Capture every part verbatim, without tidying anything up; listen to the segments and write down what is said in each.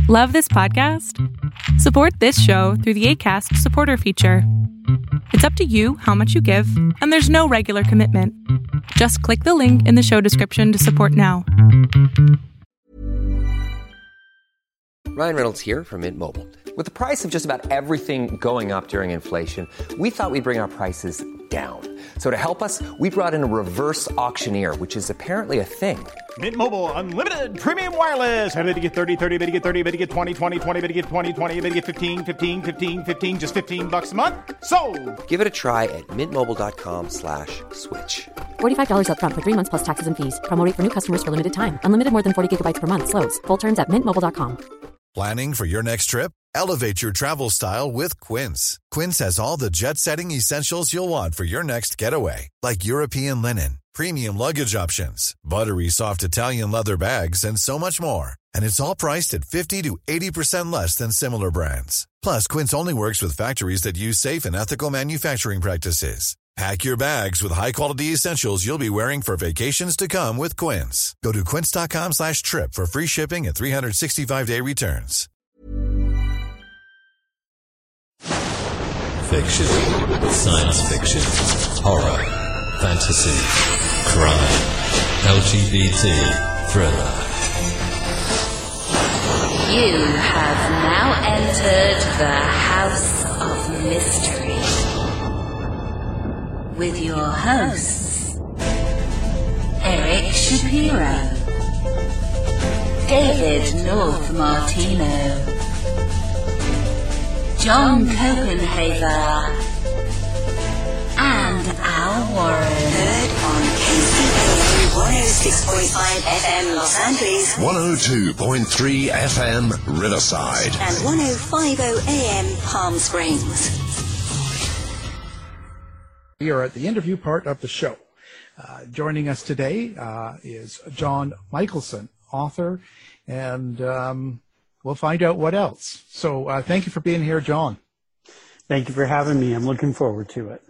Love this podcast? Support this show through the Acast supporter feature. It's up to you how much you give, and there's no regular commitment. Just click the link in the show description to support now. Ryan Reynolds here from Mint Mobile. With the price of just about everything going up during inflation, we thought we'd bring our prices down. So to help us, we brought in a reverse auctioneer, which is apparently a thing. Mint Mobile Unlimited Premium Wireless. How to get thirty, thirty, how to get thirty, how to get twenty, twenty, twenty, how to get twenty, twenty, how to get fifteen, fifteen, fifteen, fifteen, just fifteen bucks a month? Sold! Give it a try at mintmobile.com slash switch. forty-five dollars up front for three months plus taxes and fees. Promo rate for new customers for limited time. Unlimited more than forty gigabytes per month. Slows full terms at mint mobile dot com. Planning for your next trip? Elevate your travel style with Quince. Quince has all the jet-setting essentials you'll want for your next getaway, like European linen, premium luggage options, buttery soft Italian leather bags, and so much more. And it's all priced at fifty to eighty percent less than similar brands. Plus, Quince only works with factories that use safe and ethical manufacturing practices. Pack your bags with high-quality essentials you'll be wearing for vacations to come with Quince. Go to quince.com slash trip for free shipping and three sixty-five day returns. Fiction, science fiction, horror, fantasy, crime, L G B T, thriller. You have now entered the House of Mystery with your hosts, Eric Shapiro, David North Martino, John Copenhaver, and Al Warren. Heard on K C P one oh six point five F M Los Angeles, one oh two point three F M Riverside, and one oh five point oh A M Palm Springs. We are at the interview part of the show. Uh, joining us today uh, is John Michelson, author, and um, we'll find out what else. So uh, thank you for being here, John. Thank you for having me. I'm looking forward to it.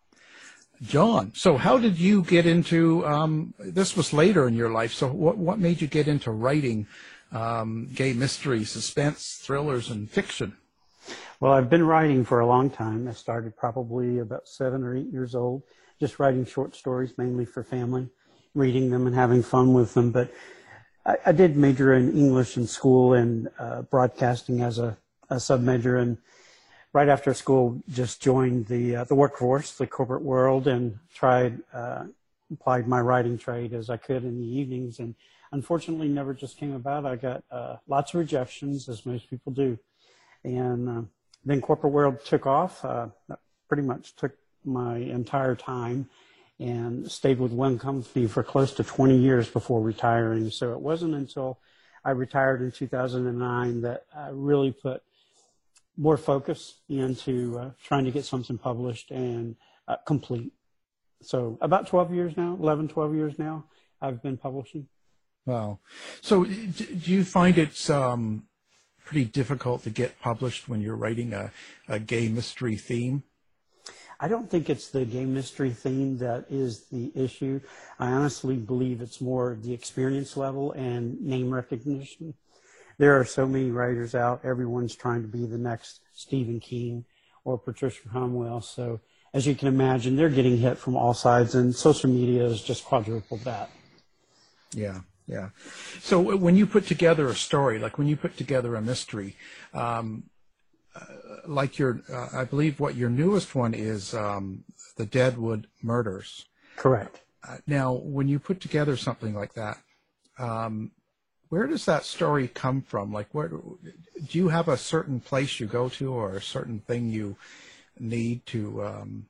John, so how did you get into, um, this was later in your life, so what, what made you get into writing um, gay mystery, suspense, thrillers, and fiction? Well, I've been writing for a long time. I started probably about seven or eight years old, just writing short stories, mainly for family, reading them and having fun with them. But I, I did major in English in school and uh, broadcasting as a, a sub-major. And right after school, just joined the uh, the workforce, the corporate world, and tried, uh, applied my writing trade as I could in the evenings. And unfortunately, never just came about. I got uh, lots of rejections, as most people do. And uh, then corporate world took off, uh, pretty much took my entire time, and stayed with one company for close to twenty years before retiring. So it wasn't until I retired in two thousand nine that I really put more focus into uh, trying to get something published and uh, complete. So about twelve years now, eleven, twelve years now, I've been publishing. Wow. So do you find it's um, pretty difficult to get published when you're writing a, a gay mystery theme? I don't think it's the gay mystery theme that is the issue. I honestly believe it's more the experience level and name recognition. There are so many writers out. Everyone's trying to be the next Stephen King or Patricia Cornwell. So as you can imagine, they're getting hit from all sides, and social media has just quadrupled that. Yeah, yeah. So when you put together a story, like when you put together a mystery, um, uh, like your, uh, I believe what your newest one is, um, the Deadwood Murders. Correct. Uh, now, when you put together something like that, um, where does that story come from? Like, where do you have a certain place you go to, or a certain thing you need to um,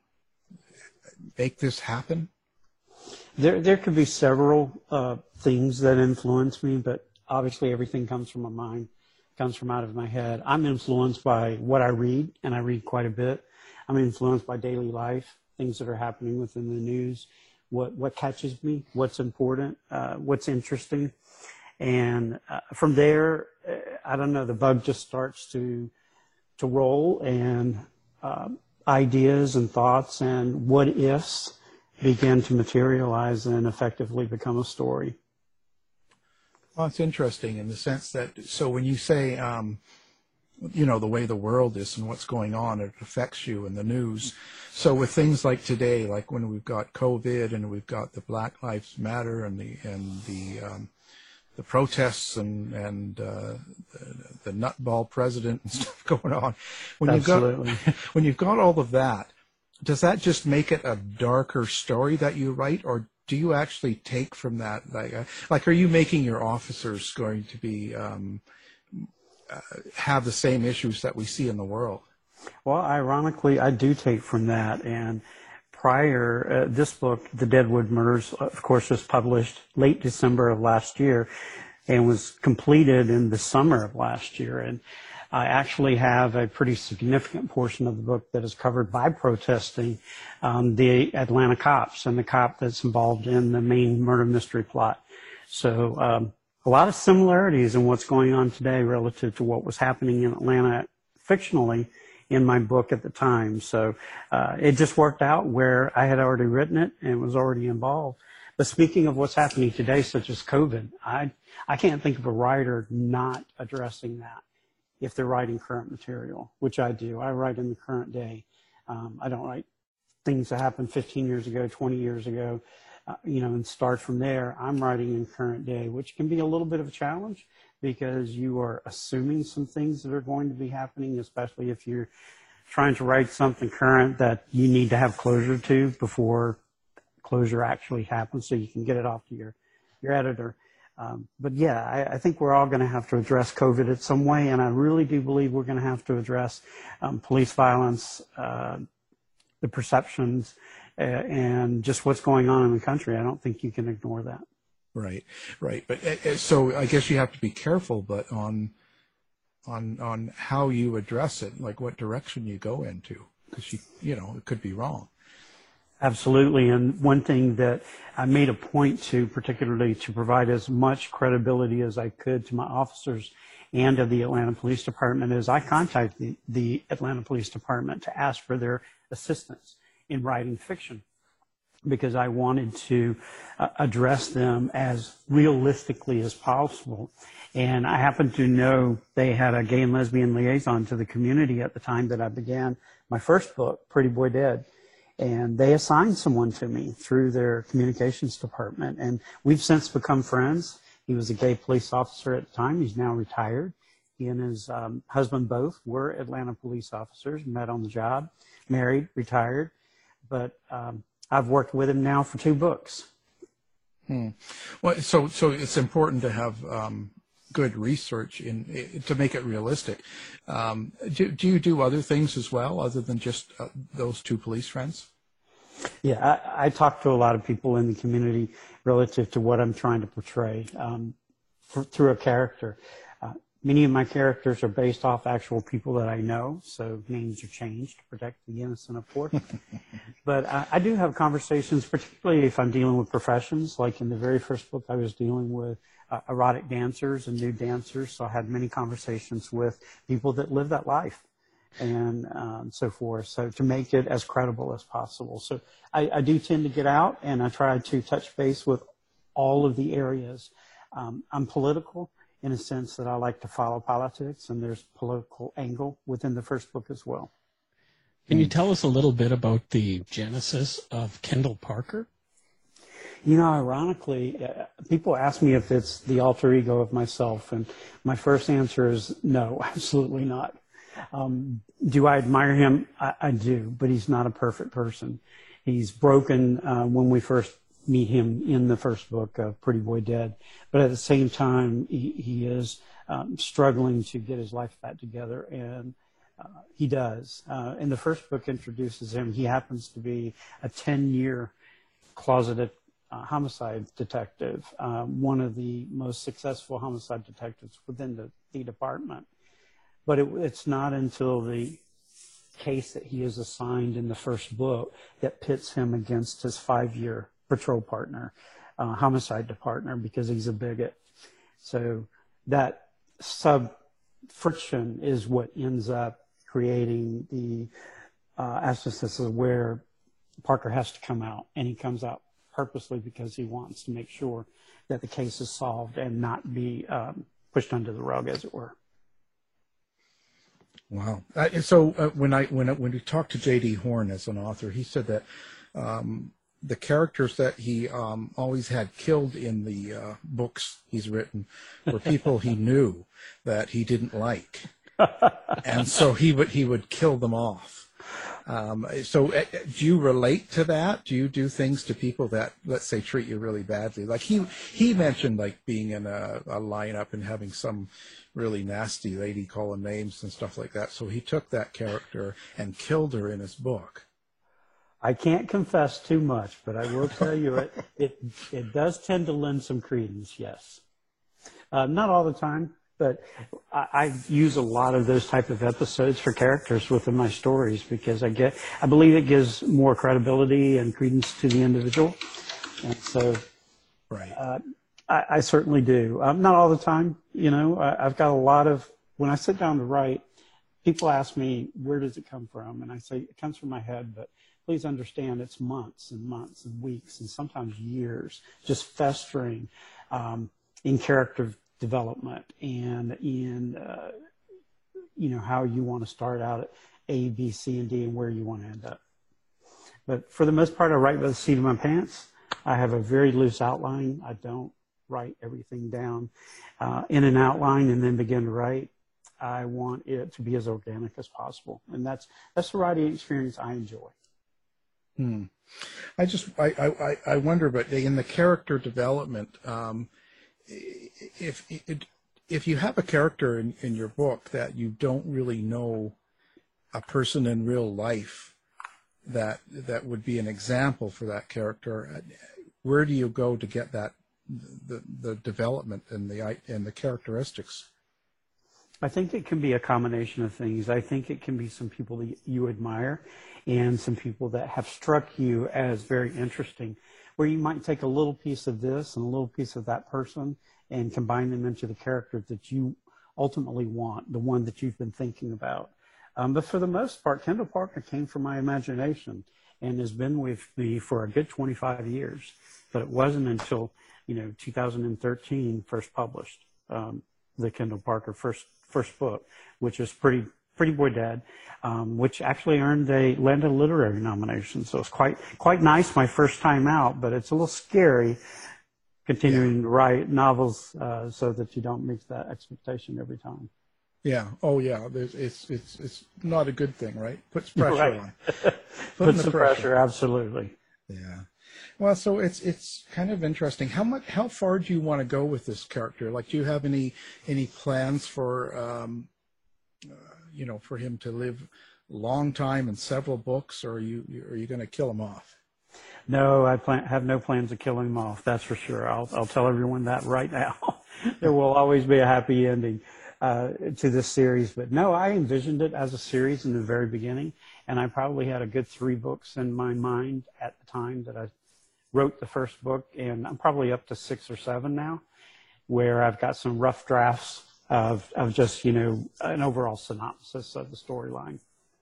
make this happen? There, there could be several uh, things that influence me, but obviously everything comes from my mind, comes from out of my head. I'm influenced by what I read, and I read quite a bit. I'm influenced by daily life, things that are happening within the news, what what catches me, what's important, uh, what's interesting. And uh, from there, uh, I don't know, the bug just starts to to roll, and uh, ideas and thoughts and what ifs begin to materialize and effectively become a story. Well, it's interesting in the sense that, so when you say, um, you know, the way the world is and what's going on, it affects you in the news. So with things like today, like when we've got COVID and we've got the Black Lives Matter and the and the um, the protests and and uh, the, the nutball president and stuff going on, when Absolutely. you've got when you've got all of that, does that just make it a darker story that you write, or do you actually take from that, like, uh, like are you making your officers going to be um, uh, have the same issues that we see in the world? Well, ironically, I do take from that. And prior, uh, this book, The Deadwood Murders, of course, was published late December of last year and was completed in the summer of last year. And I actually have a pretty significant portion of the book that is covered by protesting um, the Atlanta cops and the cop that's involved in the main murder mystery plot. So um, a lot of similarities in what's going on today relative to what was happening in Atlanta fictionally in my book at the time. So uh, it just worked out where I had already written it and was already involved. But speaking of what's happening today, such as COVID, I, I can't think of a writer not addressing that if they're writing current material, which I do. I write in the current day. Um, I don't write things that happened fifteen years ago, twenty years ago, uh, you know, and start from there. I'm writing in current day, which can be a little bit of a challenge because you are assuming some things that are going to be happening, especially if you're trying to write something current that you need to have closure to before closure actually happens so you can get it off to your, your editor. Um, but yeah, I, I think we're all going to have to address COVID in some way, and I really do believe we're going to have to address um, police violence, uh, the perceptions, uh, and just what's going on in the country. I don't think you can ignore that. Right, right. But uh, so I guess you have to be careful, but on on on how you address it, like what direction you go into, because you you know it could be wrong. Absolutely, and one thing that I made a point to, particularly to provide as much credibility as I could to my officers and of the Atlanta Police Department, is I contacted the, the Atlanta Police Department to ask for their assistance in writing fiction, because I wanted to uh, address them as realistically as possible. And I happen to know they had a gay and lesbian liaison to the community at the time that I began my first book, Pretty Boy Dead. And they assigned someone to me through their communications department. And we've since become friends. He was a gay police officer at the time. He's now retired. He and his um, husband both were Atlanta police officers, met on the job, married, retired. But um, I've worked with him now for two books. Hmm. Well, so so it's important to have um, good research in to make it realistic. Um, do, do you do other things as well, other than just uh, those two police friends? Yeah, I, I talk to a lot of people in the community relative to what I'm trying to portray um, for, through a character. Uh, many of my characters are based off actual people that I know, so names are changed to protect the innocent, of course. But I, I do have conversations, particularly if I'm dealing with professions. Like in the very first book, I was dealing with uh, erotic dancers and nude dancers, so I had many conversations with people that live that life and um, so forth, so to make it as credible as possible. So I, I do tend to get out, and I try to touch base with all of the areas. Um, I'm political in a sense that I like to follow politics, and there's political angle within the first book as well. Can you tell us a little bit about the genesis of Kendall Parker? You know, ironically, uh, people ask me if it's the alter ego of myself, and my first answer is no, absolutely not. Um, do I admire him? I, I do, but he's not a perfect person. He's broken uh, when we first meet him in the first book of Pretty Boy Dead, but at the same time, he, he is um, struggling to get his life back together, and uh, he does. Uh, and the first book introduces him. He happens to be a ten-year closeted uh, homicide detective, uh, one of the most successful homicide detectives within the, the department. But it, it's not until the case that he is assigned in the first book that pits him against his five-year patrol partner, uh, homicide partner, because he's a bigot. So that sub-friction is what ends up creating the uh, abscesses where Parker has to come out, and he comes out purposely because he wants to make sure that the case is solved and not be um, pushed under the rug, as it were. Wow. Uh, so uh, when I when I, when we talked to J D Horn as an author, he said that um, the characters that he um, always had killed in the uh, books he's written were people he knew that he didn't like, and so he would he would kill them off. Um, so uh, do you relate to that? Do you do things to people that, let's say, treat you really badly? Like he he mentioned, like being in a, a lineup and having some really nasty lady call him names and stuff like that. So he took that character and killed her in his book. I can't confess too much, but I will tell you it it, it does tend to lend some credence, yes. Uh, not all the time, but I, I use a lot of those type of episodes for characters within my stories because I get I believe it gives more credibility and credence to the individual. And so right. Uh, I, I certainly do. Um, not all the time, you know. I, I've got a lot of, when I sit down to write, people ask me, where does it come from? And I say, it comes from my head, but please understand it's months and months and weeks and sometimes years just festering um, in character development and in, uh, you know, how you want to start out at A, B, C, and D and where you want to end up. But for the most part, I write by the seat of my pants. I have a very loose outline. I don't write everything down uh, in an outline and then begin to write. I want it to be as organic as possible. And that's that's the writing experience I enjoy. Hmm. I just, I, I, I wonder, but in the character development, um, if, if, if you have a character in, in your book that you don't really know a person in real life that, that would be an example for that character, where do you go to get that, the, the development and the, and the characteristics? I think it can be a combination of things. I think it can be some people that you admire and some people that have struck you as very interesting, where you might take a little piece of this and a little piece of that person and combine them into the character that you ultimately want, the one that you've been thinking about. Um, but for the most part, Kendall Parker came from my imagination and has been with me for a good twenty-five years. But it wasn't until, you know, two thousand thirteen first published um, the Kendall Parker first first book, which was Pretty Pretty Boy Dad, um, which actually earned a landed a literary nomination. So it's quite quite nice my first time out, but it's a little scary continuing yeah. to write novels uh, so that you don't meet that expectation every time. Yeah. Oh, yeah. There's, it's it's it's not a good thing, right? Puts pressure right. on. Puts some pressure. pressure. Absolutely. Yeah. Well, so it's it's kind of interesting. How much? How far do you want to go with this character? Like, do you have any any plans for um, uh, you know, for him to live a long time in several books, or are you are you going to kill him off? No, I plan, have no plans of killing him off. That's for sure. I'll I'll tell everyone that right now. There will always be a happy ending uh, to this series. But no, I envisioned it as a series in the very beginning, and I probably had a good three books in my mind at the time that I wrote the first book, and I'm probably up to six or seven now, where I've got some rough drafts of of just, you know, an overall synopsis of the storyline.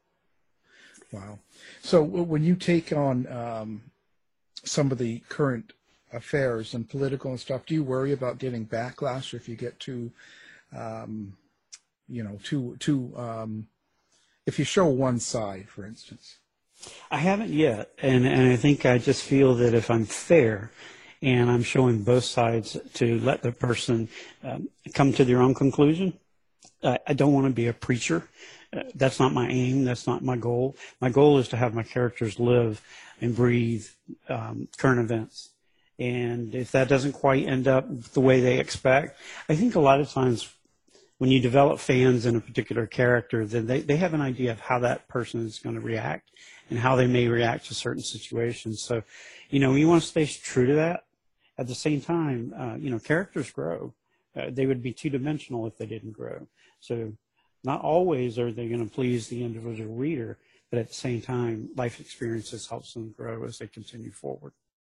Wow. So when you take on um, some of the current affairs and political and stuff, do you worry about getting backlash if you get too, um, you know, too, too, um, if you show one side, for instance? I haven't yet, and, and I think I just feel that if I'm fair and I'm showing both sides to let the person um, come to their own conclusion, uh, I don't want to be a preacher. Uh, that's not my aim. That's not my goal. My goal is to have my characters live and breathe um, current events. And if that doesn't quite end up the way they expect, I think a lot of times when you develop fans in a particular character, then they, they have an idea of how that person is going to react and how they may react to certain situations. So, you know, you want to stay true to that. At the same time, uh, you know, characters grow. Uh, they would be two-dimensional if they didn't grow. So not always are they going to please the individual reader, but at the same time, life experiences helps them grow as they continue forward.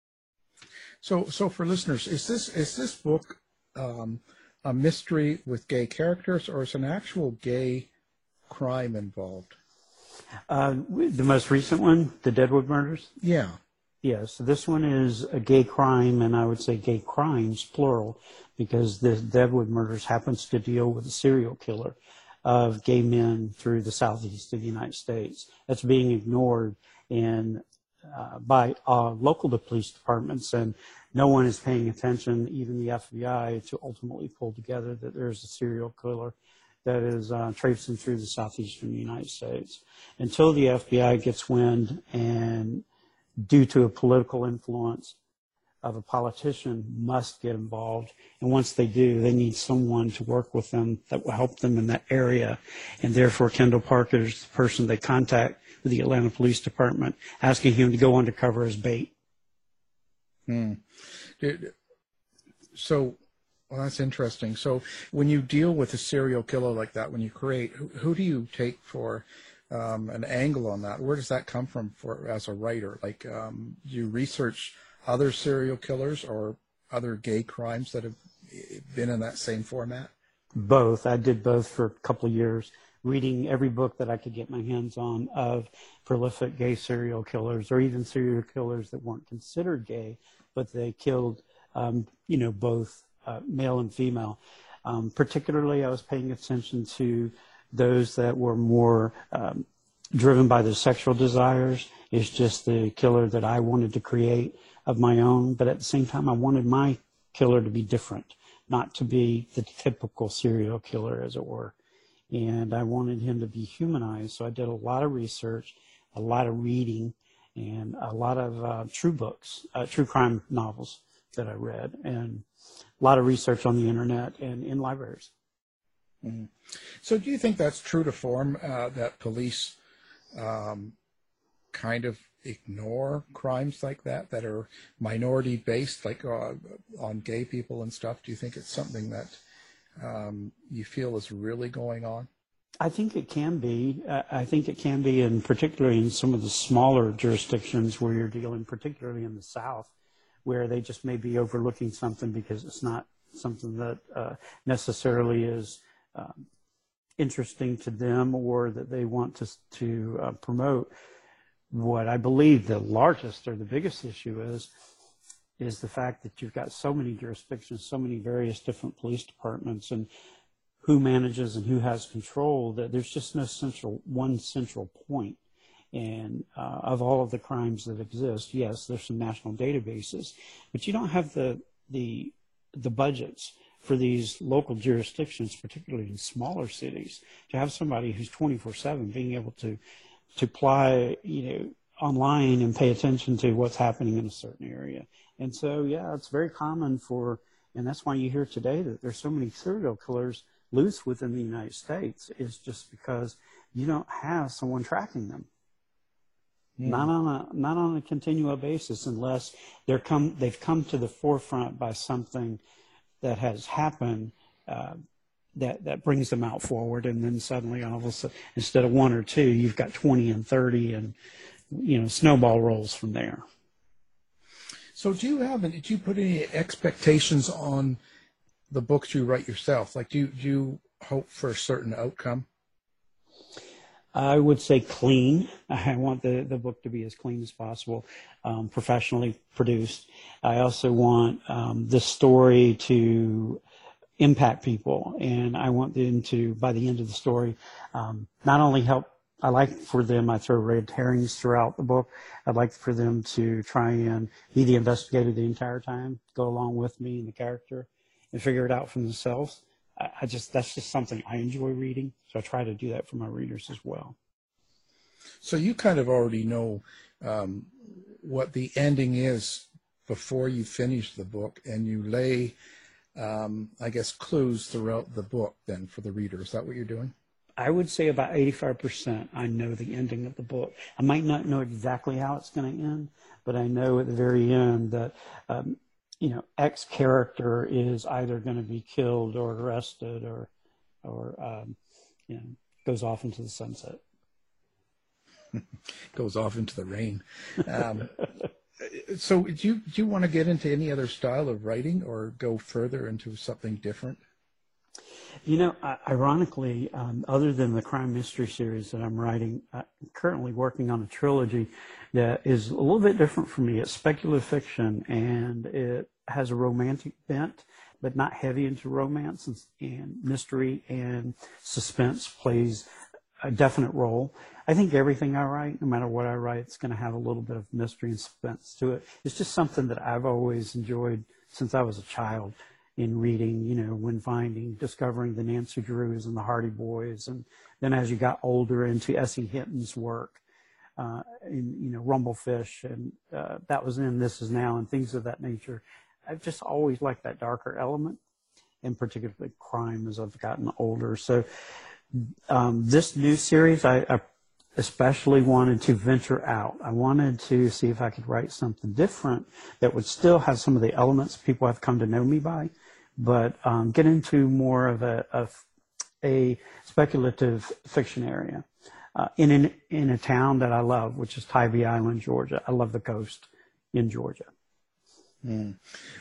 So, so for listeners, is this is this book um, a mystery with gay characters, or is an actual gay crime involved? Uh, the most recent one, the Deadwood Murders? Yeah. Yeah, so this one is a gay crime, and I would say gay crimes, plural, because the Deadwood Murders happens to deal with a serial killer of gay men through the southeast of the United States. That's being ignored in, uh, by uh, local police departments, and no one is paying attention, even the F B I, to ultimately pull together that there's a serial killer that is uh, traipsing through the southeastern United States. Until the F B I gets wind and due to a political influence of a politician must get involved. And once they do, they need someone to work with them that will help them in that area. And therefore, Kendall Parker is the person they contact with the Atlanta Police Department, asking him to go undercover as bait. Hmm. So, well, that's interesting. So when you deal with a serial killer like that, when you create, who, who do you take for Um, an angle on that? Where does that come from for as a writer? Like, um, do you research other serial killers or other gay crimes that have been in that same format? Both. I did both for a couple of years, reading every book that I could get my hands on of prolific gay serial killers, or even serial killers that weren't considered gay, but they killed, um, you know, both uh, male and female. Um, particularly, I was paying attention to those that were more um, driven by their sexual desires. Is just the killer that I wanted to create of my own. But at the same time, I wanted my killer to be different, not to be the typical serial killer, as it were. And I wanted him to be humanized. So I did a lot of research, a lot of reading, and a lot of uh, true books, uh, true crime novels that I read, and a lot of research on the internet and in libraries. Mm-hmm. So do you think that's true to form, uh, that police um, kind of ignore crimes like that, that are minority-based, like uh, on gay people and stuff? Do you think it's something that um, you feel is really going on? I think it can be. I think it can be, and particularly in some of the smaller jurisdictions where you're dealing, particularly in the South, where they just may be overlooking something because it's not something that uh, necessarily is Um, interesting to them or that they want to to uh, promote. What I believe the largest or the biggest issue is, is the fact that you've got so many jurisdictions, so many various different police departments, and who manages and who has control, that there's just no central, one central point. And uh, of all of the crimes that exist, yes, there's some national databases, but you don't have the the the budgets for these local jurisdictions, particularly in smaller cities, to have somebody who's twenty-four seven being able to to apply, you know, online and pay attention to what's happening in a certain area. And so, yeah, it's very common for, and that's why you hear today that there's so many serial killers loose within the United States, is just because you don't have someone tracking them. Mm. Not on a not on a continual basis, unless they're come they've come to the forefront by something that has happened uh, that that brings them out forward, and then suddenly all of a sudden, instead of one or two, you've got twenty and thirty, and you know, snowball rolls from there. So, do you have any, did you put any expectations on the books you write yourself? Like, do you, do you hope for a certain outcome? I would say clean. I want the, the book to be as clean as possible, um, professionally produced. I also want um, the story to impact people, and I want them to, by the end of the story, um, not only help. I like for them, I throw red herrings throughout the book. I'd like for them to try and be the investigator the entire time, go along with me and the character, and figure it out for themselves. I just, that's just something I enjoy reading, so I try to do that for my readers as well. So you kind of already know um, what the ending is before you finish the book, and you lay, um, I guess, clues throughout the book then for the reader. Is that what you're doing? I would say about eighty-five percent I know the ending of the book. I might not know exactly how it's going to end, but I know at the very end that um, you know, X character is either going to be killed or arrested, or, or um, you know, goes off into the sunset. Goes off into the rain. Um, so, do you do you want to get into any other style of writing, or go further into something different? You know, uh, ironically, um, other than the crime mystery series that I'm writing, I'm currently working on a trilogy that is a little bit different for me. It's speculative fiction, and it has a romantic bent, but not heavy into romance, and, and mystery and suspense plays a definite role. I think everything I write, no matter what I write, it's going to have a little bit of mystery and suspense to it. It's just something that I've always enjoyed since I was a child in reading, you know, when finding, discovering the Nancy Drews and the Hardy Boys. And then as you got older into S E Hinton's work, uh, in, you know, Rumblefish, and uh, that was in This Is Now and things of that nature. I've just always liked that darker element, and particularly crime as I've gotten older. So um, this new series, I, I especially wanted to venture out. I wanted to see if I could write something different that would still have some of the elements people have come to know me by, but um, get into more of a, a, a speculative fiction area uh, in, an, in a town that I love, which is Tybee Island, Georgia. I love the coast in Georgia. Mm.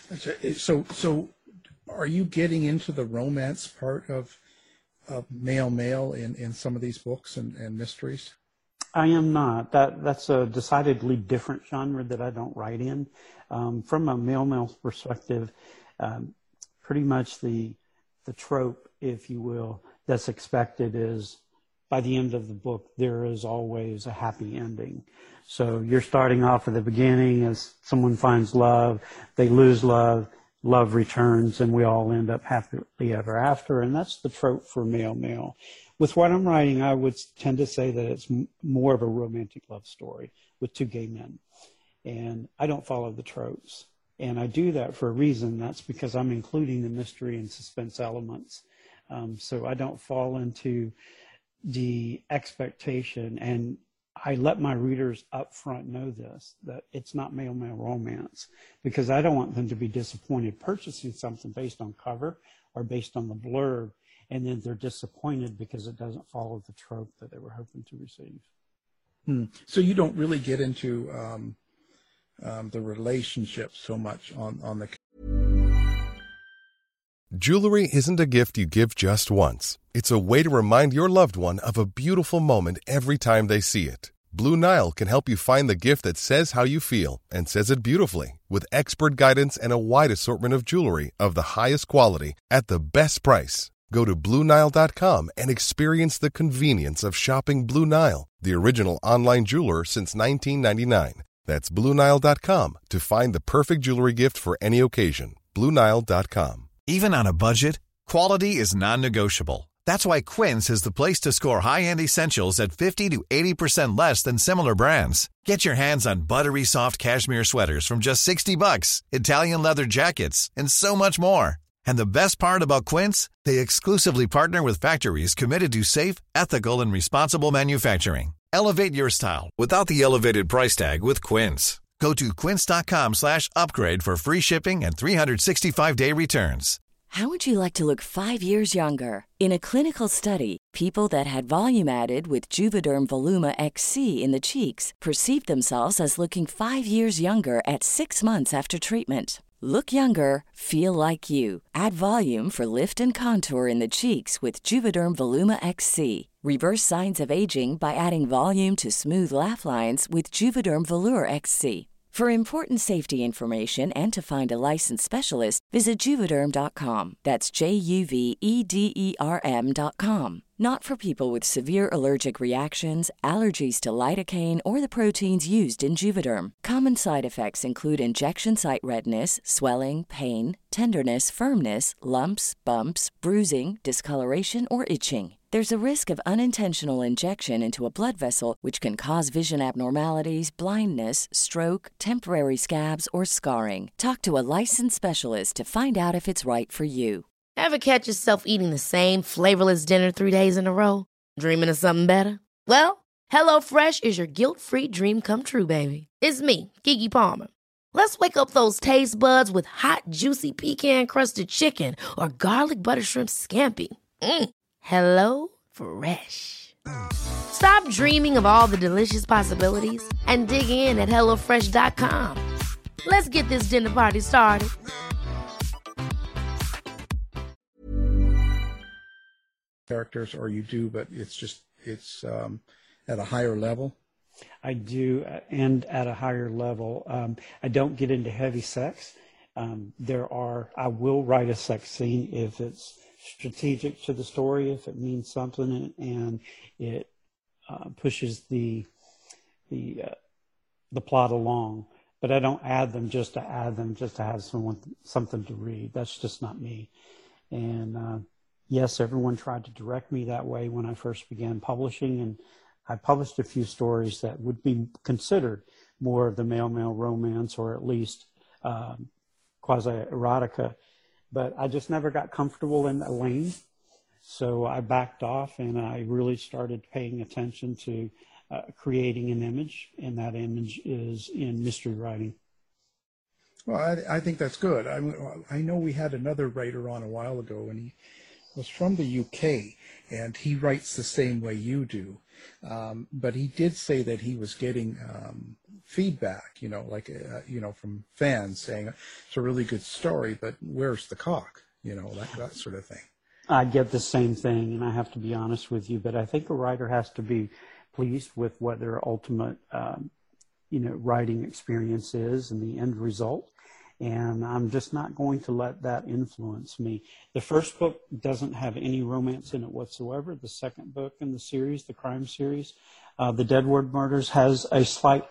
So, so are you getting into the romance part of, of male male in, in some of these books and, and mysteries? I am not. That that's a decidedly different genre that I don't write in. Um, from a male male perspective, um, pretty much the the trope, if you will, that's expected is by the end of the book there is always a happy ending. So you're starting off at the beginning as someone finds love, they lose love, love returns, and we all end up happily ever after. And that's the trope for male male. With what I'm writing, I would tend to say that it's m- more of a romantic love story with two gay men. And I don't follow the tropes. And I do that for a reason. That's because I'm including the mystery and suspense elements. Um, so I don't fall into the expectation. And I let my readers up front know this, that it's not male-male romance, because I don't want them to be disappointed purchasing something based on cover or based on the blurb, and then they're disappointed because it doesn't follow the trope that they were hoping to receive. Hmm. So you don't really get into um, um, the relationship so much on, on the... Jewelry isn't a gift you give just once. It's a way to remind your loved one of a beautiful moment every time they see it. Blue Nile can help you find the gift that says how you feel and says it beautifully, with expert guidance and a wide assortment of jewelry of the highest quality at the best price. Go to Blue Nile dot com and experience the convenience of shopping Blue Nile, the original online jeweler since nineteen ninety-nine. That's Blue Nile dot com to find the perfect jewelry gift for any occasion. Blue Nile dot com. Even on a budget, quality is non-negotiable. That's why Quince is the place to score high-end essentials at fifty to eighty percent less than similar brands. Get your hands on buttery soft cashmere sweaters from just sixty bucks, Italian leather jackets, and so much more. And the best part about Quince, they exclusively partner with factories committed to safe, ethical, and responsible manufacturing. Elevate your style without the elevated price tag with Quince. Go to quince dot com slash upgrade for free shipping and three sixty-five day returns. How would you like to look five years younger? In a clinical study, people that had volume added with Juvederm Voluma X C in the cheeks perceived themselves as looking five years younger at six months after treatment. Look younger, feel like you. Add volume for lift and contour in the cheeks with Juvederm Voluma X C. Reverse signs of aging by adding volume to smooth laugh lines with Juvederm Volure X C. For important safety information and to find a licensed specialist, visit Juvederm dot com. That's J U V E D E R M dot com. Not for people with severe allergic reactions, allergies to lidocaine, or the proteins used in Juvederm. Common side effects include injection site redness, swelling, pain, tenderness, firmness, lumps, bumps, bruising, discoloration, or itching. There's a risk of unintentional injection into a blood vessel, which can cause vision abnormalities, blindness, stroke, temporary scabs, or scarring. Talk to a licensed specialist to find out if it's right for you. Ever catch yourself eating the same flavorless dinner three days in a row? Dreaming of something better? Well, HelloFresh is your guilt-free dream come true, baby. It's me, Keke Palmer. Let's wake up those taste buds with hot, juicy pecan-crusted chicken or garlic butter shrimp scampi. Mm. Hello Fresh. Stop dreaming of all the delicious possibilities and dig in at hello fresh dot com. Let's get this dinner party started. characters, or you do, but it's just it's um, at a higher level? I do, and at a higher level. Um, I don't get into heavy sex. Um, there are, I will write a sex scene if it's strategic to the story, if it means something, and it uh, pushes the the uh, the plot along. But I don't add them just to add them, just to have someone something to read. That's just not me. And uh, yes, everyone tried to direct me that way when I first began publishing, and I published a few stories that would be considered more of the male-male romance, or at least um, quasi-erotica, but I just never got comfortable in that lane. So I backed off, and I really started paying attention to uh, creating an image, and that image is in mystery writing. Well, I, I think that's good. I, I know we had another writer on a while ago, and he was from the U K, and he writes the same way you do. Um, but he did say that he was getting um, feedback, you know, like, uh, you know, from fans saying it's a really good story, but where's the cock? You know, that, that sort of thing. I get the same thing, and I have to be honest with you, but I think a writer has to be pleased with what their ultimate, um, you know, writing experience is and the end result. And I'm just not going to let that influence me. The first book doesn't have any romance in it whatsoever. The second book in the series, the crime series, uh, The Deadwood Murders, has a slight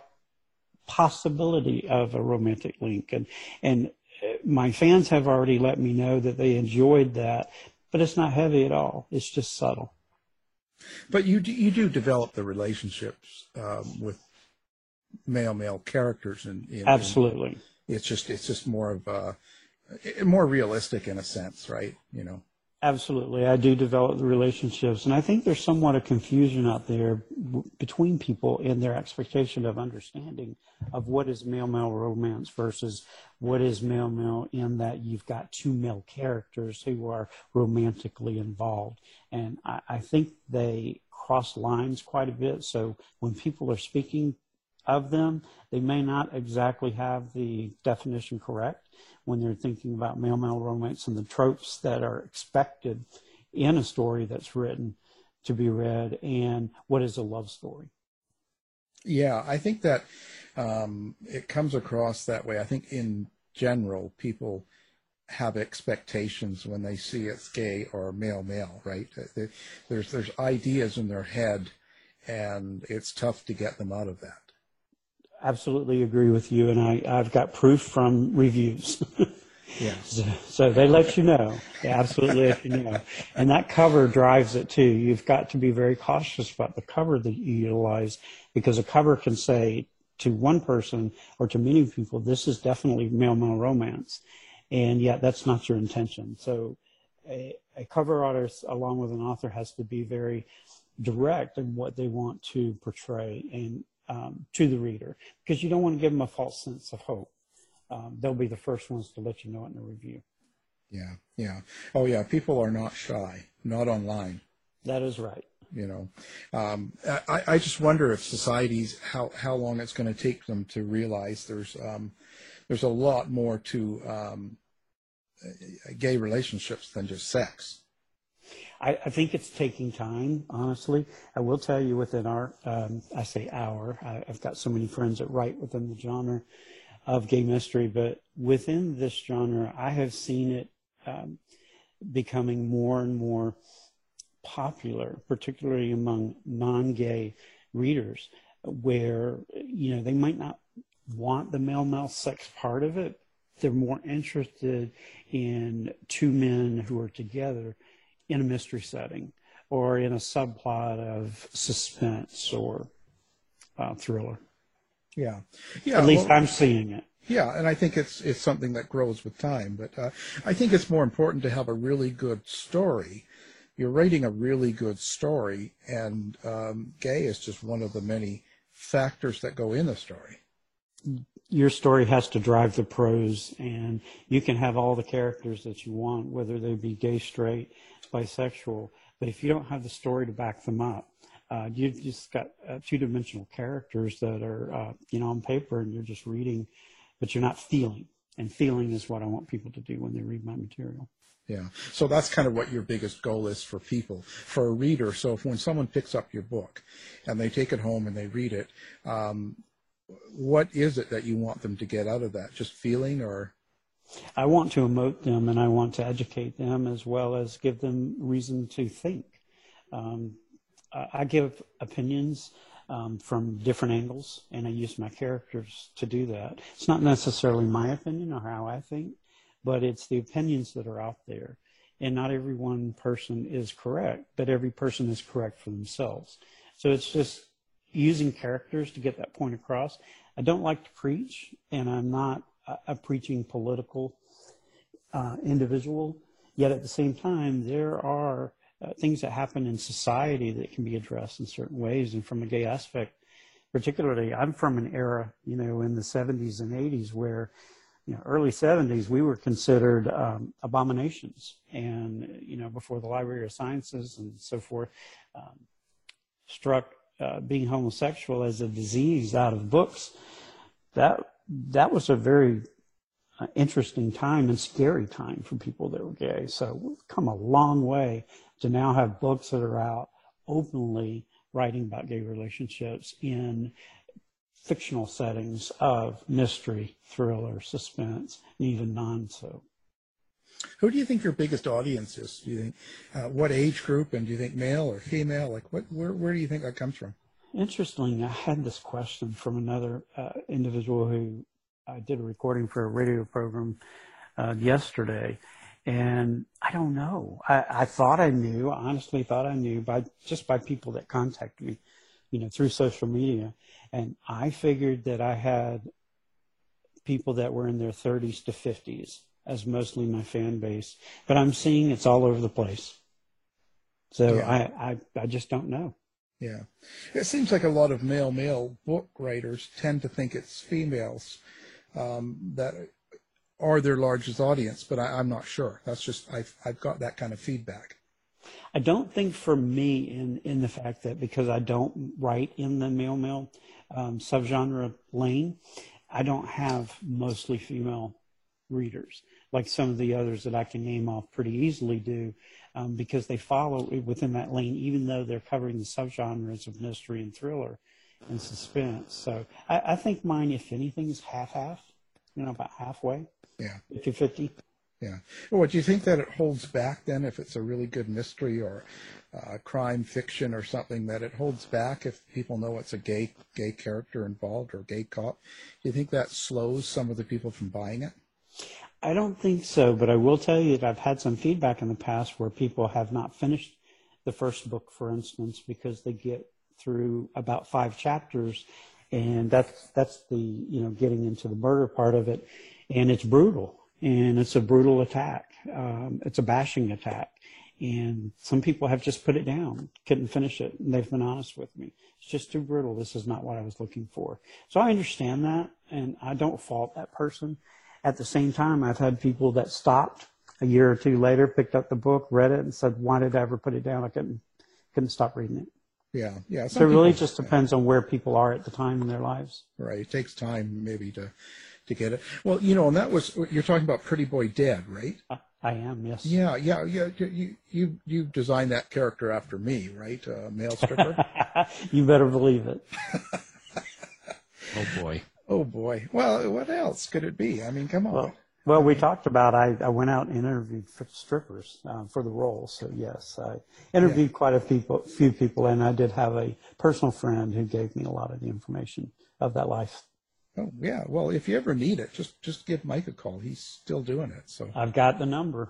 possibility of a romantic link. And, and my fans have already let me know that they enjoyed that, but it's not heavy at all. It's just subtle. But you do, you do develop the relationships um, with male-male characters. In, in, Absolutely. In, It's just it's just more of a, more realistic in a sense, right? You know. Absolutely, I do develop the relationships, and I think there's somewhat of confusion out there w- between people in their expectation of understanding of what is male-male romance versus what is male-male in that you've got two male characters who are romantically involved, and I, I think they cross lines quite a bit. So when people are speaking of them, they may not exactly have the definition correct when they're thinking about male-male romance and the tropes that are expected in a story that's written to be read, and what is a love story. Yeah, I think that um, it comes across that way. I think in general, people have expectations when they see it's gay or male-male, right? There's, there's ideas in their head, and it's tough to get them out of that. Absolutely agree with you, and I, I've got proof from reviews. Yeah. So, so they let you know. They absolutely let you know. And that cover drives it too. You've got to be very cautious about the cover that you utilize, because a cover can say to one person or to many people, this is definitely male-male romance, and yet that's not your intention. So a, a cover artist, along with an author, has to be very direct in what they want to portray and Um, to the reader, because you don't want to give them a false sense of hope. Um, they'll be the first ones to let you know it in a review. Yeah, yeah. Oh, yeah, people are not shy, not online. That is right. You know, um, I, I just wonder if societies, how, how long it's going to take them to realize there's um, there's a lot more to um, gay relationships than just sex. I, I think it's taking time, honestly. I will tell you, within our, um, I say our, I, I've got so many friends that write within the genre of gay mystery, but within this genre, I have seen it um, becoming more and more popular, particularly among non-gay readers, where, you know, they might not want the male-male sex part of it. They're more interested in two men who are together in a mystery setting, or in a subplot of suspense or uh, thriller. Yeah, yeah. At least well, I'm seeing it. Yeah, and I think it's it's something that grows with time. But uh, I think it's more important to have a really good story. You're writing a really good story, and um, gay is just one of the many factors that go in the story. Your story has to drive the prose, and you can have all the characters that you want, whether they be gay, straight, bisexual, but if you don't have the story to back them up, uh, you've just got uh, two-dimensional characters that are, uh, you know, on paper, and you're just reading, but you're not feeling, and feeling is what I want people to do when they read my material. Yeah. So that's kind of what your biggest goal is for people, for a reader. So if when someone picks up your book and they take it home and they read it, um, what is it that you want them to get out of that? Just feeling, or? I want to emote them, and I want to educate them as well as give them reason to think. Um, I, I give opinions um, from different angles, and I use my characters to do that. It's not necessarily my opinion or how I think, but it's the opinions that are out there. And not every one person is correct, but every person is correct for themselves. So it's just using characters to get that point across. I don't like to preach, and I'm not a, a preaching political uh, individual, yet at the same time, there are uh, things that happen in society that can be addressed in certain ways. And from a gay aspect, particularly, I'm from an era, you know, in the seventies and eighties where, you know, early seventies, we were considered um, abominations. And, you know, before the Library of Sciences and so forth um, struck uh, being homosexual as a disease out of books, that that was a very uh, interesting time and scary time for people that were gay. So we've come a long way to now have books that are out openly writing about gay relationships in fictional settings of mystery, thriller, suspense, and even non-so. Who do you think your biggest audience is? Do you think uh, what age group, and do you think male or female? Like, what? Where, where do you think that comes from? Interestingly, I had this question from another uh, individual who I did a recording for a radio program uh, yesterday, and I don't know. I, I thought I knew. I honestly thought I knew by just by people that contacted me, you know, through social media. And I figured that I had people that were in their thirties to fifties as mostly my fan base. But I'm seeing it's all over the place. So yeah. I, I, I just don't know. Yeah. It seems like a lot of male, male book writers tend to think it's females um, that are their largest audience, but I, I'm not sure. That's just, I've, I've got that kind of feedback. I don't think for me in, in the fact that because I don't write in the male-male um, subgenre lane, I don't have mostly female readers like some of the others that I can name off pretty easily do um, because they follow within that lane even though they're covering the subgenres of mystery and thriller and suspense. So I, I think mine, if anything, is half-half, you know, about halfway, yeah, fifty-fifty. Yeah. Well, do you think that it holds back then if it's a really good mystery or uh, crime fiction or something, that it holds back if people know it's a gay gay character involved or gay cop? Do you think that slows some of the people from buying it? I don't think so, but I will tell you that I've had some feedback in the past where people have not finished the first book, for instance, because they get through about five chapters, and that's that's the, you know, getting into the murder part of it, and it's brutal. And it's a brutal attack. Um, it's a bashing attack. And some people have just put it down, couldn't finish it. And they've been honest with me. It's just too brutal. This is not what I was looking for. So I understand that, and I don't fault that person. At the same time, I've had people that stopped a year or two later, picked up the book, read it, and said, why did I ever put it down? I couldn't, couldn't stop reading it. Yeah, yeah. So it really just depends on where people are at the time in their lives. Right. It takes time maybe to... to get it. Well, you know, and that was, you're talking about Pretty Boy Dead, right? I am, yes. Yeah, yeah, yeah. You you you designed that character after me, right? Uh, male stripper. You better believe it. Oh boy. Oh boy. Well, what else could it be? I mean, come on. Well, well we talked about I, I went out and interviewed for strippers uh, for the role. So yes, I interviewed yeah. quite a people, few people, and I did have a personal friend who gave me a lot of the information of that life. Oh, yeah. Well, if you ever need it, just just give Mike a call. He's still doing it. So I've got the number.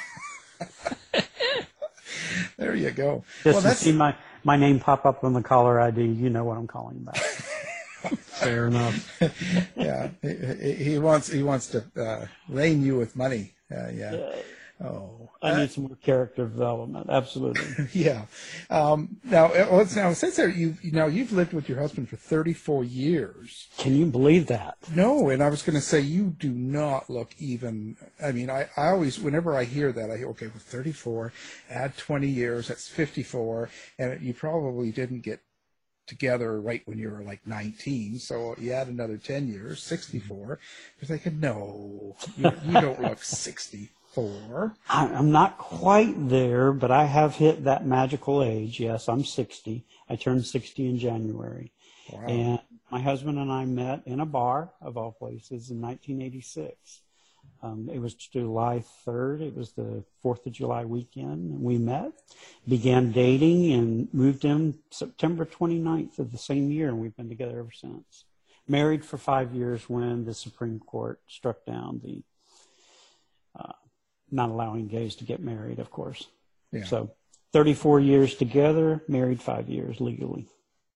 There you go. Just well, to that's... see my, my name pop up on the caller I D, you know what I'm calling about. Fair enough. Yeah. He, he wants he wants to uh, rain you with money. Uh, yeah. yeah. Oh, I uh, need some more character development. Absolutely. Yeah. Um, now, well, now since there, you now you've lived with your husband for thirty-four years. Can you believe that? No, and I was going to say you do not look even. I mean, I, I always, whenever I hear that, I hear, okay, well, thirty-four, add twenty years, that's fifty-four, and you probably didn't get together right when you were like nineteen, so you add another ten years, sixty-four. You're thinking, no, you, you don't look sixty. thirty-four. I'm not quite there, but I have hit that magical age. Yes, I'm sixty. I turned sixty in January. Wow. And my husband and I met in a bar, of all places, in nineteen eighty-six. Um, it was July third. It was the fourth of July weekend. And we met, began dating, and moved in September twenty-ninth of the same year, and we've been together ever since. Married for five years when the Supreme Court struck down the uh, not allowing gays to get married, of course. Yeah. So thirty-four years together, married five years legally.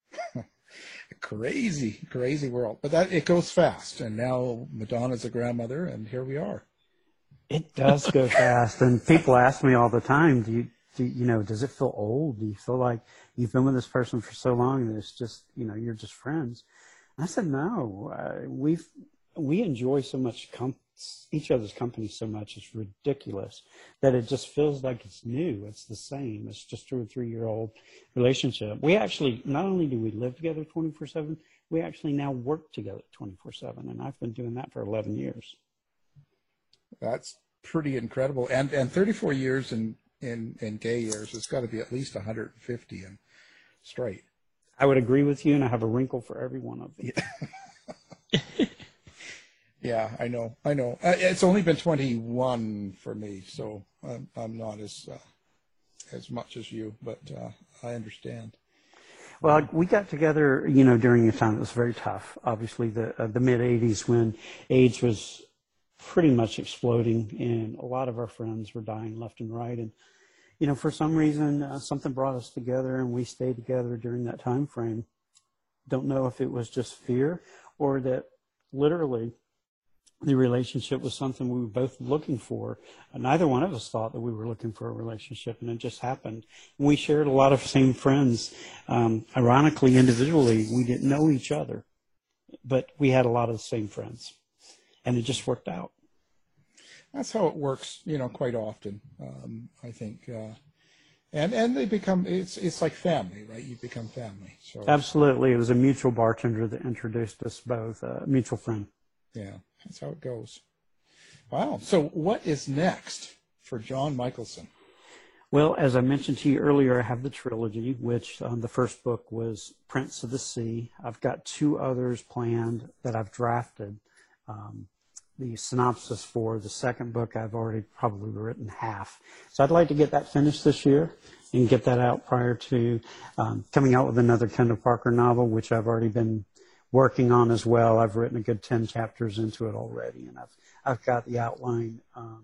Crazy, crazy world. But that it goes fast. And now Madonna's a grandmother, and here we are. It does go fast. And people ask me all the time, do you, do you know, does it feel old? Do you feel like you've been with this person for so long and it's just, you know, you're just friends? And I said, no, uh, we've, we enjoy so much com- each other's company so much, it's ridiculous that it just feels like it's new. It's the same. It's just two or three year old relationship. We actually, not only do we live together twenty-four seven, we actually now work together twenty-four seven. And I've been doing that for eleven years. That's pretty incredible. And and thirty-four years in, in, in gay years, it's got to be at least one hundred fifty and straight. I would agree with you, and I have a wrinkle for every one of them. Yeah. Yeah, I know, I know. Uh, it's only been twenty-one for me, so I'm, I'm not as uh, as much as you, but uh, I understand. Well, we got together, you know, during a time that was very tough. Obviously, the uh, the mid eighties when AIDS was pretty much exploding, and a lot of our friends were dying left and right. And you know, for some reason, uh, something brought us together, and we stayed together during that time frame. Don't know if it was just fear or that literally the relationship was something we were both looking for. Neither one of us thought that we were looking for a relationship, and it just happened. We shared a lot of same friends. Um, ironically, individually, we didn't know each other, but we had a lot of the same friends, and it just worked out. That's how it works, you know, quite often, um, I think. Uh, and and they become, it's it's like family, right? You become family. So absolutely. It was a mutual bartender that introduced us both, a mutual friend. Yeah. That's how it goes. Wow. So what is next for John Michelson? Well, as I mentioned to you earlier, I have the trilogy, which um, the first book was Prince of the Sea. I've got two others planned that I've drafted. Um, the synopsis for the second book, I've already probably written half. So I'd like to get that finished this year and get that out prior to um, coming out with another Kendall Parker novel, which I've already been working on as well. I've written a good ten chapters into it already, and I've I've got the outline. Um,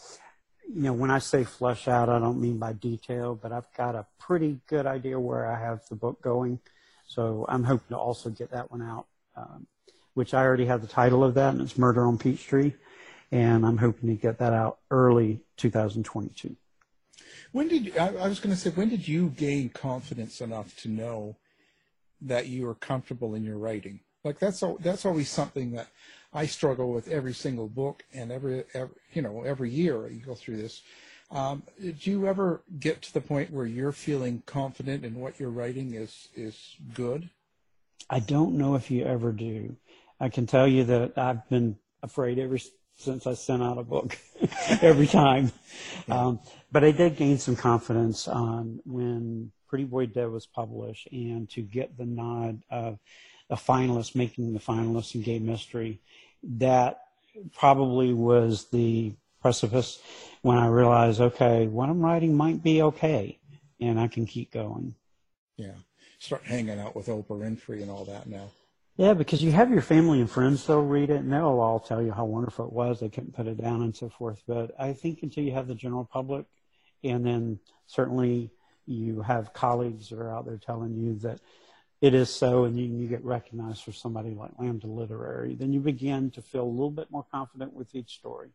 you know, when I say flesh out, I don't mean by detail, but I've got a pretty good idea where I have the book going. So I'm hoping to also get that one out, um, which I already have the title of that, and it's Murder on Peachtree, and I'm hoping to get that out early two thousand twenty-two. When did I, I was going to say, when did you gain confidence enough to know that you are comfortable in your writing? Like that's that's always something that I struggle with every single book, and every, every you know every year you go through this. Um, did you ever get to the point where you're feeling confident in what you're writing is is good? I don't know if you ever do. I can tell you that I've been afraid ever since I sent out a book every time. Yeah. Um, but I did gain some confidence on when Pretty Boy Dead was published, and to get the nod of a finalist, making the finalist in Gay Mystery, that probably was the precipice when I realized, okay, what I'm writing might be okay, and I can keep going. Yeah, start hanging out with Oprah Winfrey and all that now. Yeah, because you have your family and friends, they'll read it, and they'll all tell you how wonderful it was. They couldn't put it down and so forth. But I think until you have the general public, and then certainly you have colleagues that are out there telling you that it is so, and you, you get recognized for somebody like Lambda Literary, then you begin to feel a little bit more confident with each story.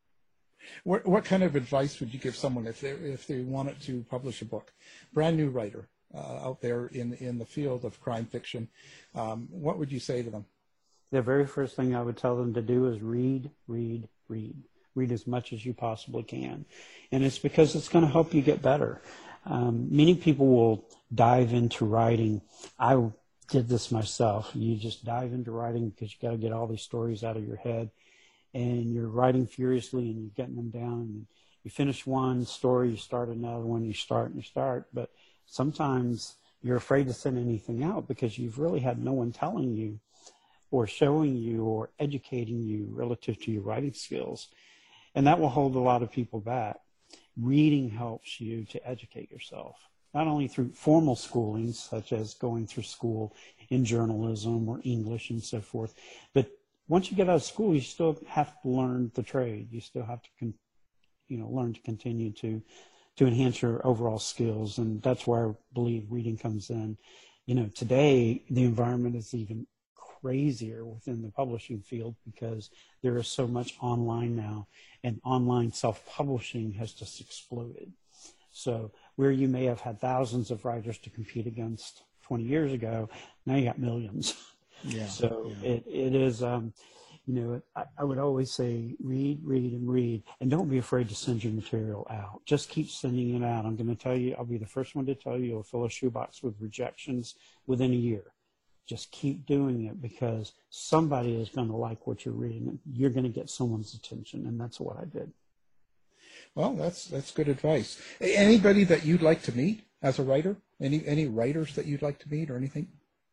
What, what kind of advice would you give someone if they if they wanted to publish a book, brand new writer uh, out there in in the field of crime fiction? Um, what would you say to them? The very first thing I would tell them to do is read, read, read. Read as much as you possibly can, and it's because it's going to help you get better. Um, many people will dive into writing. I did this myself. You just dive into writing because you got to get all these stories out of your head. and you're writing furiously and you're getting them down. And you finish one story, you start another one, you start and you start. But sometimes you're afraid to send anything out because you've really had no one telling you or showing you or educating you relative to your writing skills. And that will hold a lot of people back. Reading helps you to educate yourself, not only through formal schooling, such as going through school in journalism or English and so forth, but once you get out of school, you still have to learn the trade. You still have to, con- you know, learn to continue to, to enhance your overall skills, and that's where I believe reading comes in. You know, today the environment is even crazier within the publishing field because there is so much online now, and online self-publishing has just exploded. So where you may have had thousands of writers to compete against twenty years ago, now you got millions. Yeah. So yeah. It, it is, um, you know, I, I would always say read, read, and read, and don't be afraid to send your material out. Just keep sending it out. I'm going to tell you, I'll be the first one to tell you, you'll fill a shoebox with rejections within a year. Just keep doing it because somebody is going to like what you're reading, and you're going to get someone's attention, and that's what I did. Well, that's that's good advice. Anybody that you'd like to meet as a writer? Any any writers that you'd like to meet or anything?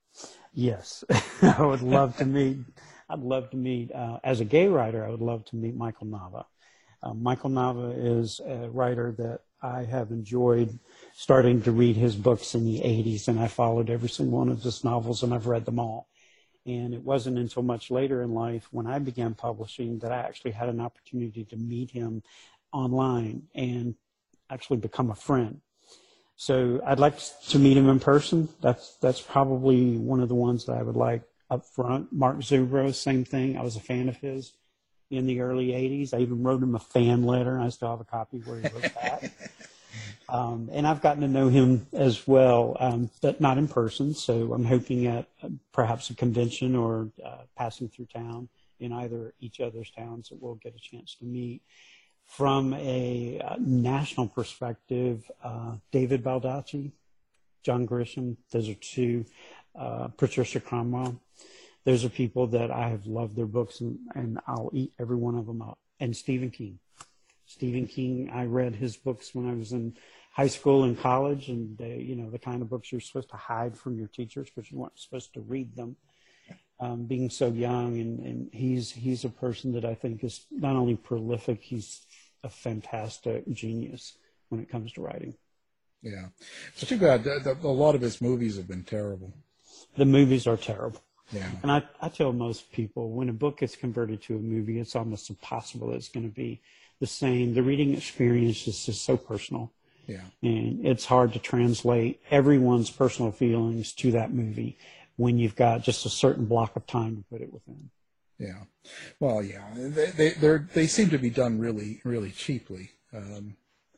Yes, I would love to meet. I'd love to meet uh, as a gay writer. I would love to meet Michael Nava. Uh, Michael Nava is a writer that I have enjoyed starting to read his books in the eighties, and I followed every single one of his novels, and I've read them all. And it wasn't until much later in life when I began publishing that I actually had an opportunity to meet him online and actually become a friend. So I'd like to meet him in person. That's that's probably one of the ones that I would like up front. Mark Zubro, same thing. I was a fan of his in the early eighties. I even wrote him a fan letter, and I still have a copy where he wrote that. um, and I've gotten to know him as well, um, but not in person. So I'm hoping at uh, perhaps a convention or uh, passing through town in either each other's towns that we'll get a chance to meet. From a uh, national perspective, uh, David Baldacci, John Grisham, those are two, uh, Patricia Cromwell. Those are people that I have loved their books, and, and I'll eat every one of them up. And Stephen King. Stephen King, I read his books when I was in high school and college, and they, you know, the kind of books you're supposed to hide from your teachers because you weren't supposed to read them. Um, being so young, and, and he's he's a person that I think is not only prolific, he's a fantastic genius when it comes to writing. Yeah. It's too bad. The, the, a lot of his movies have been terrible. The movies are terrible. Yeah. And I, I tell most people, when a book gets converted to a movie, it's almost impossible that it's going to be the same. The reading experience is just so personal. Yeah. And it's hard to translate everyone's personal feelings to that movie when you've got just a certain block of time to put it within. Yeah. Well, yeah. They they they're, they seem to be done really, really cheaply. Um,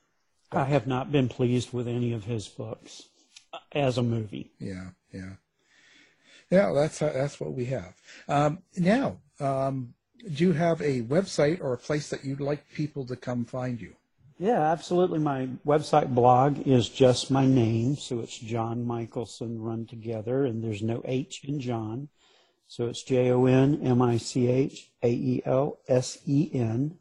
I have not been pleased with any of his books as a movie. Yeah, yeah. Yeah, that's that's what we have. Um, now, um, do you have a website or a place that you'd like people to come find you? Yeah, absolutely. My website blog is just my name, so it's John Michelson run together, and there's no H in John. So it's J O N M I C H A E L S E N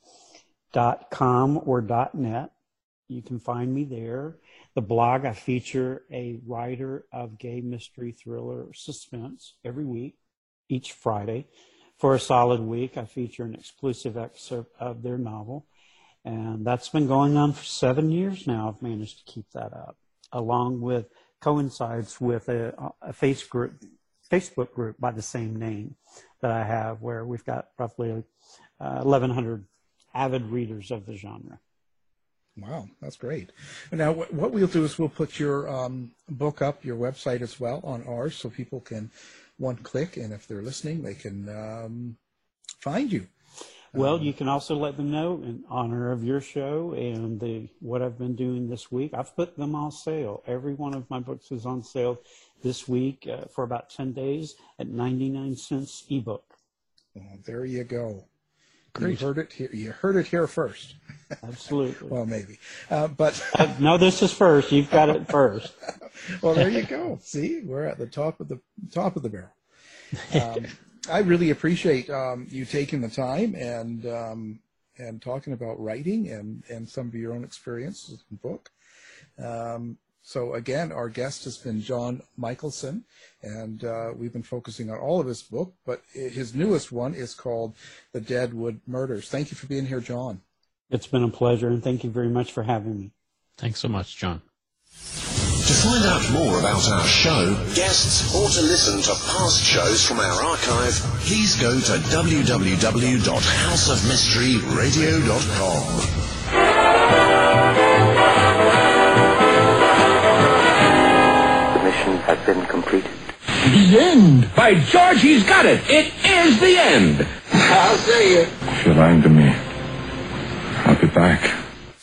dot com or dot net. You can find me there. The blog, I feature a writer of gay mystery, thriller, suspense every week, each Friday. For a solid week, I feature an exclusive excerpt of their novel. And that's been going on for seven years now. I've managed to keep that up, along with coincides with a, a face group, Facebook group by the same name that I have, where we've got roughly uh, eleven hundred avid readers of the genre. Wow, that's great. Now, what we'll do is we'll put your um, book up, your website as well, on ours, so people can one click, and if they're listening, they can um, find you. Well, um, you can also let them know in honor of your show and the what I've been doing this week. I've put them on sale. Every one of my books is on sale this week uh, for about ten days at ninety-nine cents ebook. Well, there you go. Great. You heard it here. You heard it here first. Absolutely. Well, maybe, uh, but uh, no, this is first. You've got it first. Well, there you go. See, we're at the top of the top of the barrel. Um, I really appreciate um, you taking the time and um, and talking about writing and, and some of your own experiences in the book. Um, so again, our guest has been John Michelson, and uh, we've been focusing on all of his book, but his newest one is called The Deadwood Murders. Thank you for being here, John. It's been a pleasure, and thank you very much for having me. Thanks so much, John. To find out more about our show, guests, or to listen to past shows from our archive, please go to w w w dot house of mystery radio dot com. The mission has been completed. The end! By George, he's got it! It is the end! I'll say it. If you're lying to me, I'll be back.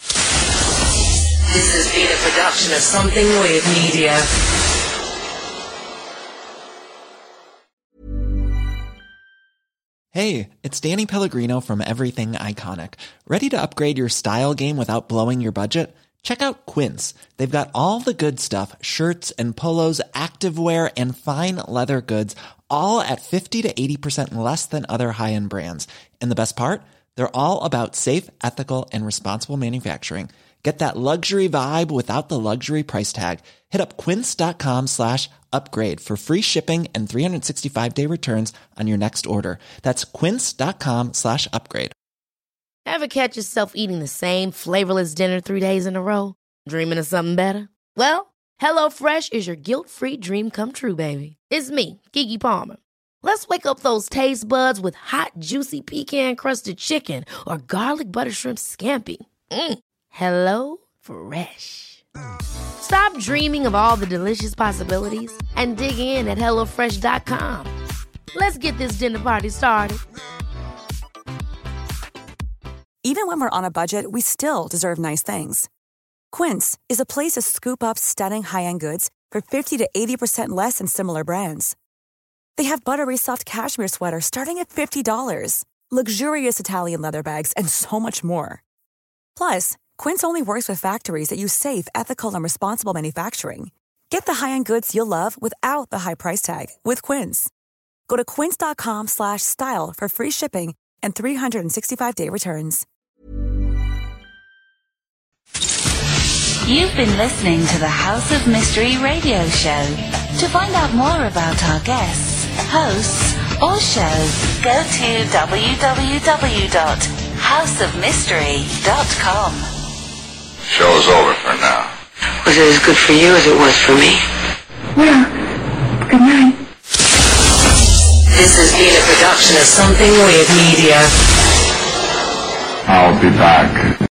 This has been a production of Something Weird Media. Hey, it's Danny Pellegrino from Everything Iconic. Ready to upgrade your style game without blowing your budget? Check out Quince. They've got all the good stuff, shirts and polos, activewear, and fine leather goods, all at fifty to eighty percent less than other high-end brands. And the best part? They're all about safe, ethical, and responsible manufacturing. Get that luxury vibe without the luxury price tag. Hit up quince.com slash upgrade for free shipping and three sixty-five day returns on your next order. That's quince.com slash upgrade. Ever catch yourself eating the same flavorless dinner three days in a row? Dreaming of something better? Well, HelloFresh is your guilt-free dream come true, baby. It's me, Keke Palmer. Let's wake up those taste buds with hot, juicy pecan-crusted chicken or garlic butter shrimp scampi. Mm. Hello Fresh. Stop dreaming of all the delicious possibilities and dig in at hello fresh dot com. Let's get this dinner party started. Even when we're on a budget, we still deserve nice things. Quince is a place to scoop up stunning high-end goods for fifty to eighty percent less than similar brands. They have buttery soft cashmere sweaters starting at fifty dollars, luxurious Italian leather bags, and so much more. Plus, Quince only works with factories that use safe, ethical, and responsible manufacturing. Get the high-end goods you'll love without the high price tag with Quince. Go to quince.com slash style for free shipping and three sixty-five day returns. You've been listening to the House of Mystery radio show. To find out more about our guests, hosts, or shows, go to w w w dot house of mystery dot com. Show's over for now. Was it as good for you as it was for me? Well, good night. This has been a production of Something Weird Media. I'll be back.